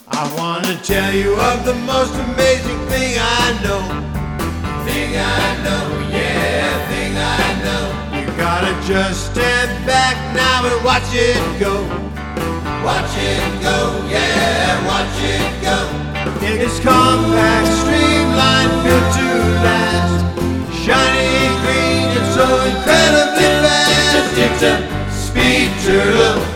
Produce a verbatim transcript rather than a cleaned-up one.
I wanna tell you of the most amazing thing I know. Thing I know, yeah, thing I know. You gotta just stand back now and watch it go. Watch it go, yeah, watch it go. It's compact, streamlined, built to last. Shiny green and so incredibly fast. It's a, it's a Speed Turtle.